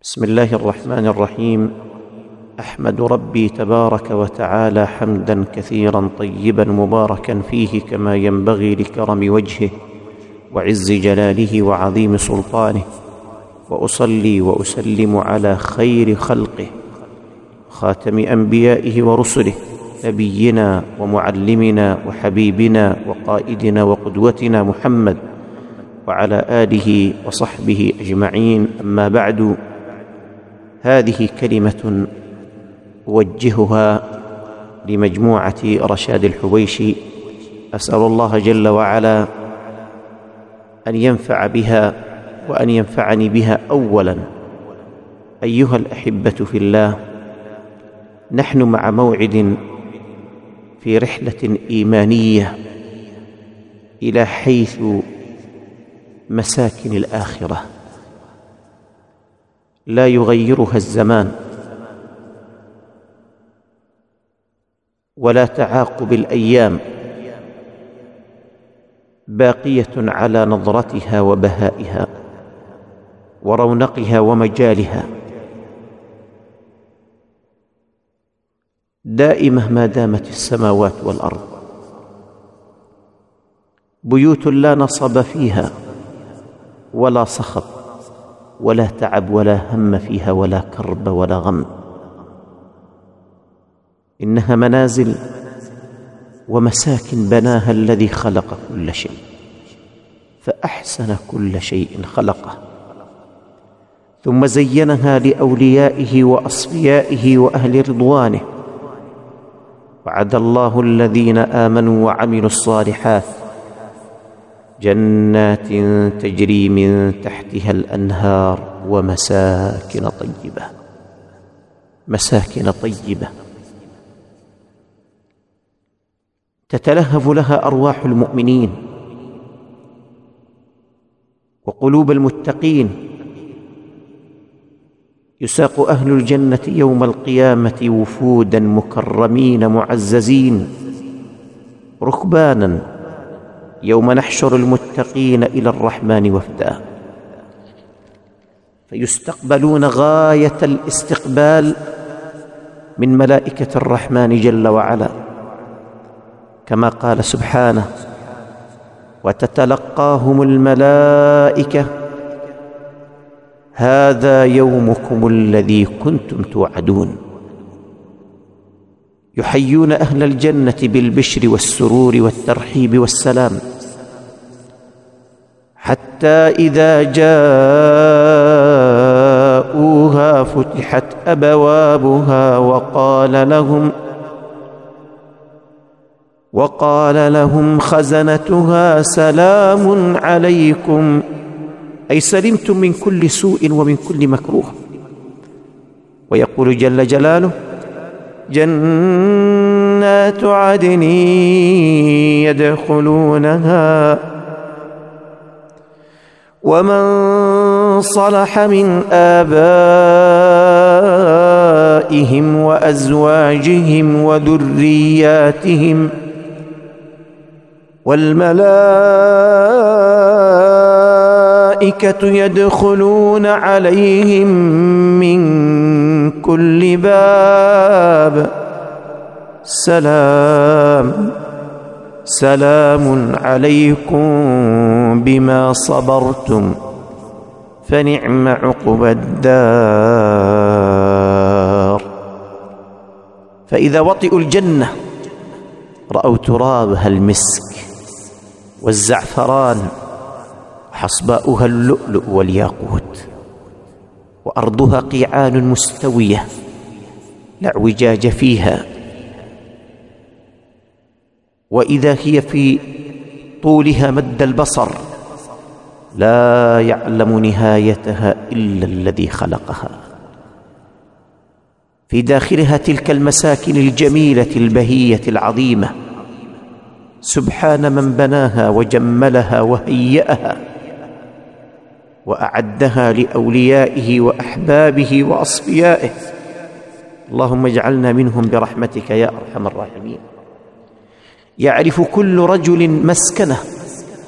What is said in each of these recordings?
بسم الله الرحمن الرحيم. أحمد ربي تبارك وتعالى حمدا كثيرا طيبا مباركا فيه كما ينبغي لكرم وجهه وعز جلاله وعظيم سلطانه، وأصلي وأسلم على خير خلقه خاتم أنبيائه ورسله، نبينا ومعلمنا وحبيبنا وقائدنا وقدوتنا محمد وعلى آله وصحبه أجمعين. أما بعد، هذه كلمة أوجهها لمجموعة رشاد الحويشي، أسأل الله جل وعلا أن ينفع بها وأن ينفعني بها. أولا، أيها الأحبة في الله، نحن مع موعد في رحلة إيمانية إلى حيث مساكن الآخرة لا يغيرها الزمان ولا تعاقب الأيام، باقية على نضرتها وبهائها ورونقها ومجالها، دائمة ما دامت السماوات والأرض، بيوت لا نصب فيها ولا صخب ولا تعب ولا هم فيها ولا كرب ولا غم، إنها منازل ومساكن بناها الذي خلق كل شيء فأحسن كل شيء خلقه، ثم زينها لأوليائه وأصفيائه وأهل رضوانه. وعد الله الذين آمنوا وعملوا الصالحات جنات تجري من تحتها الأنهار ومساكن طيبة، مساكن طيبة تتلهف لها أرواح المؤمنين وقلوب المتقين. يساق أهل الجنة يوم القيامة وفودا مكرمين معززين ركبانا، يوم نحشر المتقين إلى الرحمن وفدا، فيستقبلون غاية الاستقبال من ملائكة الرحمن جل وعلا، كما قال سبحانه: وتتلقاهم الملائكة هذا يومكم الذي كنتم توعدون. يحيون أهل الجنة بالبشر والسرور والترحيب والسلام، حتى إذا جاءوها فتحت أبوابها وقال لهم خزنتها سلام عليكم، أي سلمتم من كل سوء ومن كل مكروه. ويقول جل جلاله: جنات عدن يدخلونها ومن صلح من آبائهم وأزواجهم وذرياتهم والملائكة يدخلون عليهم من كل باب سلام عليكم بما صبرتم فنعم عقبى الدار. فإذا وطئوا الجنة رأوا ترابها المسك والزعفران وحصباؤها اللؤلؤ والياقوت، وأرضها قيعان مستوية لا اعوجاج فيها، وإذا هي في طولها مد البصر، لا يعلم نهايتها إلا الذي خلقها. في داخلها تلك المساكن الجميلة البهية العظيمة، سبحان من بناها وجملها وهيأها وأعدها لأوليائه وأحبابه وأصفيائه. اللهم اجعلنا منهم برحمتك يا أرحم الراحمين. يعرف كل رجل مسكنه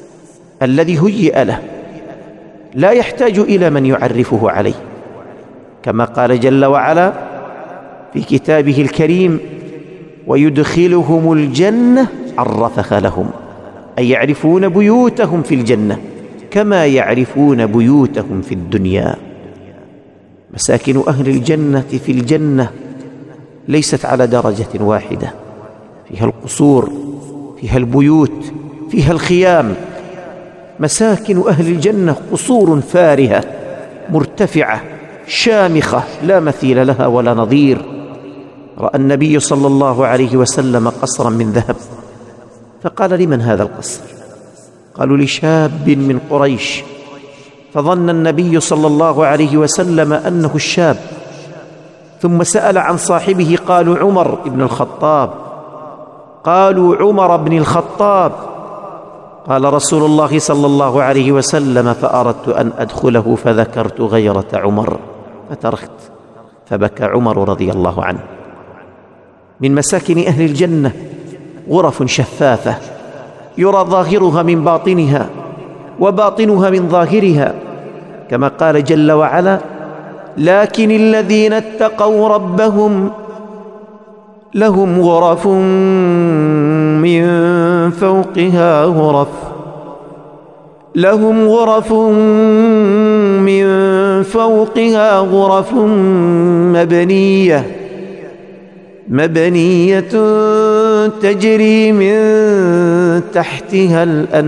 الذي هيئ له، لا يحتاج إلى من يعرفه عليه، كما قال جل وعلا في كتابه الكريم: ويدخلهم الجنة عرفها لهم، أي يعرفون بيوتهم في الجنة كما يعرفون بيوتهم في الدنيا. مساكن أهل الجنة في الجنة ليست على درجة واحدة، فيها القصور، فيها البيوت، فيها الخيام. مساكن أهل الجنة قصور فارهة مرتفعة شامخة لا مثيل لها ولا نظير. رأى النبي صلى الله عليه وسلم قصرا من ذهب، فقال: لمن هذا القصر؟ قالوا: لشاب من قريش. فظن النبي صلى الله عليه وسلم أنه الشاب، ثم سأل عن صاحبه، قالوا: عمر بن الخطاب. قالوا: عمر بن الخطاب. قال رسول الله صلى الله عليه وسلم: فأردت أن أدخله فذكرت غيرة عمر فتركت، فبكى عمر رضي الله عنه. من مساكن أهل الجنة غرف شفافة يرى ظاهرها من باطنها وباطنها من ظاهرها، كما قال جل وعلا: لكن الذين اتقوا ربهم لهم غرف من فوقها غرف، لهم غرف من فوقها غرف مبنية تجري من تحتها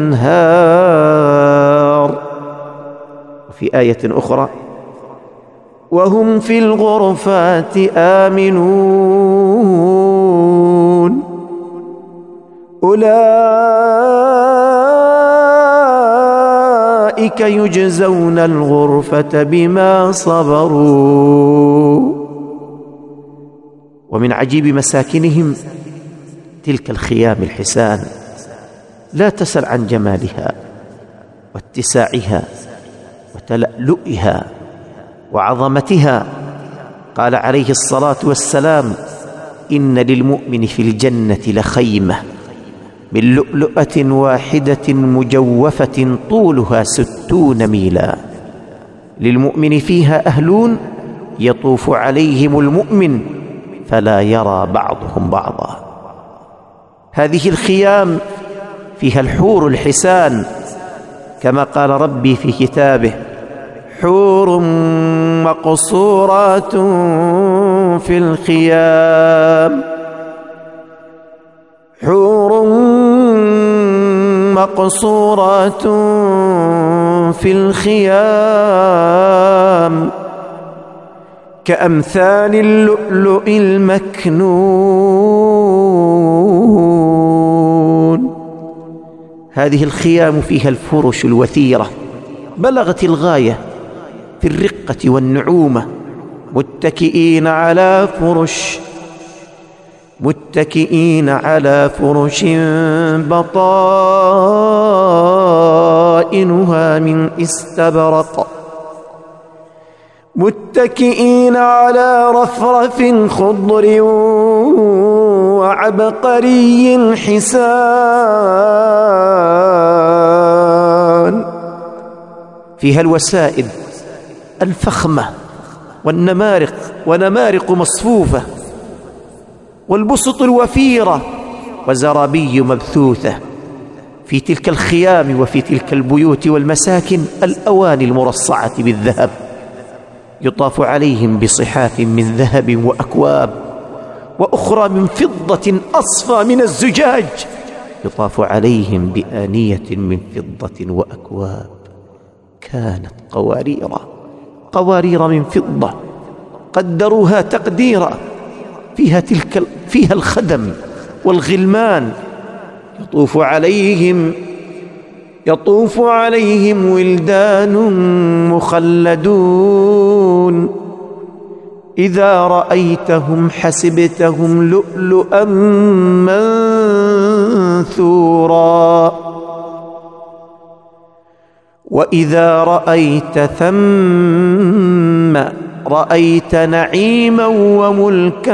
الأنهار. وفي آية أخرى: وهم في الغرفات آمنون. أولئك يجزون الغرفة بما صبروا. ومن عجيب مساكنهم تلك الخيام الحسان، لا تسل عن جمالها واتساعها وتلألؤها وعظمتها. قال عليه الصلاة والسلام: إن للمؤمن في الجنة لخيمة من لؤلؤة واحدة مجوفة طولها 60 ميلا، للمؤمن فيها أهلون يطوف عليهم المؤمن فلا يرى بعضهم بعضا. هذه الخيام فيها الحور الحسان، كما قال ربي في كتابه: حور مقصورات في الخيام، حور مقصورات في الخيام كأمثال اللؤلؤ المكنون. هذه الخيام فيها الفرش الوثيرة بلغت الغاية في الرقة والنعومة، متكئين على فرش بطائنها من استبرق، متكئين على رفرف خضر وعبقري حسان. فيها الوسائد الفخمة ونمارق مصفوفة، والبسط الوفيرة وزرابي مبثوثة. في تلك الخيام وفي تلك البيوت والمساكن الأواني المرصعة بالذهب، يطاف عليهم بصحاف من ذهب وأكواب، وأخرى من فضة أصفى من الزجاج، يطاف عليهم بآنية من فضة وأكواب كانت قوارير من فضة قدروها تقديرا. فيها الخدم والغلمان، يطوف عليهم ولدان مخلدون، إذا رأيتهم حسبتهم لؤلؤا منثورا، وإذا رأيت ثم رأيت نعيما وملكا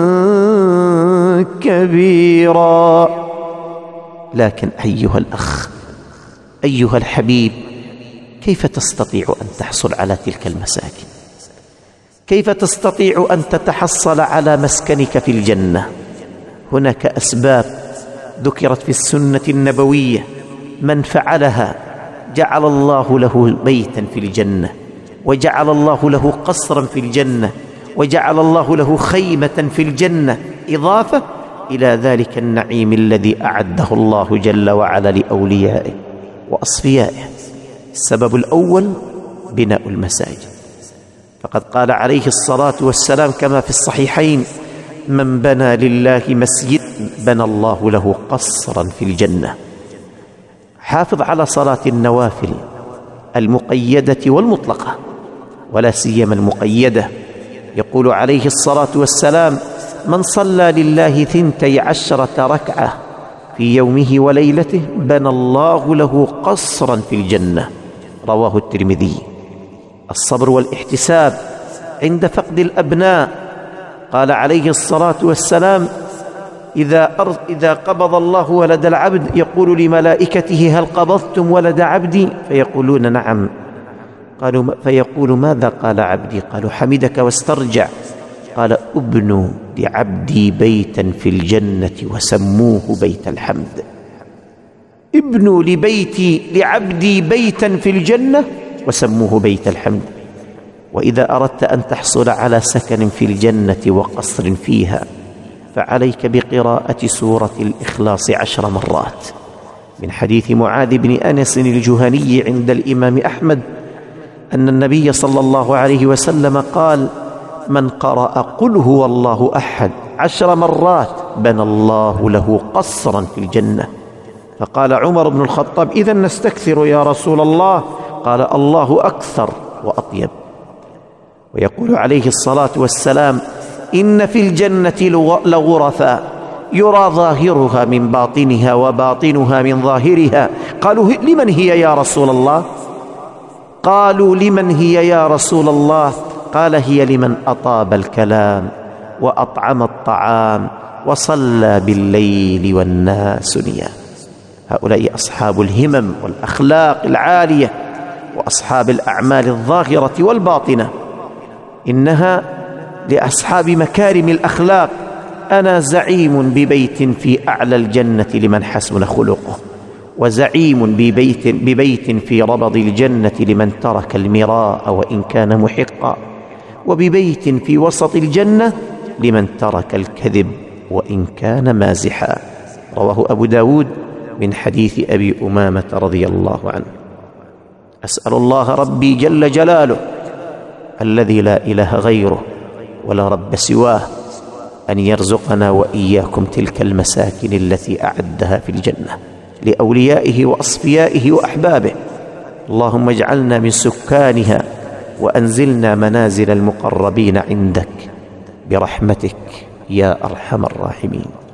كبيرا. لكن أيها الأخ، أيها الحبيب، كيف تستطيع أن تحصل على تلك المساكن؟ كيف تستطيع أن تتحصل على مسكنك في الجنة؟ هناك أسباب ذكرت في السنة النبوية، من فعلها جعل الله له بيتا في الجنة، وجعل الله له قصرا في الجنة، وجعل الله له خيمة في الجنة، إضافة إلى ذلك النعيم الذي أعده الله جل وعلا لأوليائه وأصفيائه. السبب الأول بناء المساجد، فقد قال عليه الصلاة والسلام كما في الصحيحين: من بنى لله مسجد بنى الله له قصرا في الجنة. حافظ على صلاة النوافل المقيدة والمطلقة، ولا سيما المقيدة. يقول عليه الصلاة والسلام: من صلى لله 12 ركعة في يومه وليلته بنى الله له قصرا في الجنة. رواه الترمذي. الصبر والاحتساب عند فقد الأبناء، قال عليه الصلاة والسلام: إذا قبض الله ولد العبد يقول لملائكته: هل قبضتم ولد عبدي؟ فيقولون: نعم. فيقول: ماذا قال عبدي؟ قالوا: حمدك واسترجع. قال: ابنوا لعبدي بيتا في الجنة وسموه بيت الحمد. ابنوا لعبدي بيتا في الجنة وسموه بيت الحمد. وإذا أردت أن تحصل على سكن في الجنة وقصر فيها فعليك بقراءة سورة الإخلاص 10 مرات، من حديث معاذ بن أنس الجهني عند الإمام أحمد أن النبي صلى الله عليه وسلم قال: من قرأ قل هو الله أحد 10 مرات بنى الله له قصرا في الجنة. فقال عمر بن الخطاب: إذن نستكثر يا رسول الله؟ قال: الله أكثر وأطيب. ويقول عليه الصلاة والسلام: إن في الجنة لغرفا يرى ظاهرها من باطنها وباطنها من ظاهرها. قالوا: لمن هي يا رسول الله؟ قالوا: لمن هي يا رسول الله؟ قال: هي لمن أطاب الكلام وأطعم الطعام وصلى بالليل والناس نيام. هؤلاء أصحاب الهمم والأخلاق العالية وأصحاب الأعمال الظاهرة والباطنة. إنها لأصحاب مكارم الأخلاق. أنا زعيم ببيت في أعلى الجنة لمن حسن خلقه، وزعيم ببيت في ربض الجنة لمن ترك المراء وإن كان محقا، وببيت في وسط الجنة لمن ترك الكذب وإن كان مازحا. رواه أبو داود من حديث أبي أمامة رضي الله عنه. أسأل الله ربي جل جلاله الذي لا إله غيره ولا رب سواه أن يرزقنا وإياكم تلك المساكن التي أعدها في الجنة لأوليائه وأصفيائه وأحبابه. اللهم اجعلنا من سكانها وأنزلنا منازل المقربين عندك برحمتك يا أرحم الراحمين.